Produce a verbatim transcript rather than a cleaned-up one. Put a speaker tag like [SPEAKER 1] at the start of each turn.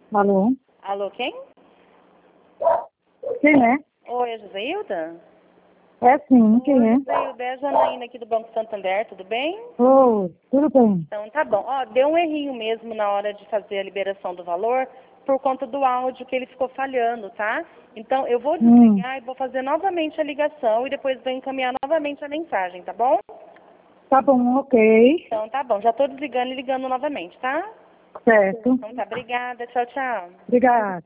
[SPEAKER 1] Alô?
[SPEAKER 2] Alô, quem?
[SPEAKER 1] Quem é?
[SPEAKER 2] Oi, é Joseilda?
[SPEAKER 1] É sim, quem
[SPEAKER 2] Oi,
[SPEAKER 1] é?
[SPEAKER 2] Joseilda, é a Janaína aqui do Banco Santander, tudo bem?
[SPEAKER 1] Oi, tudo bem?
[SPEAKER 2] Então, tá bom. Ó, deu um errinho mesmo na hora de fazer a liberação do valor por conta do áudio que ele ficou falhando, tá? Então, eu vou
[SPEAKER 1] Hum,
[SPEAKER 2] desligar e vou fazer novamente a ligação e depois vou encaminhar novamente a mensagem, tá bom?
[SPEAKER 1] tá bom, ok.
[SPEAKER 2] Então, tá bom. Já tô desligando e ligando novamente, tá?
[SPEAKER 1] Certo.
[SPEAKER 2] Então, tá. Obrigada. Tchau, tchau.
[SPEAKER 1] Obrigada.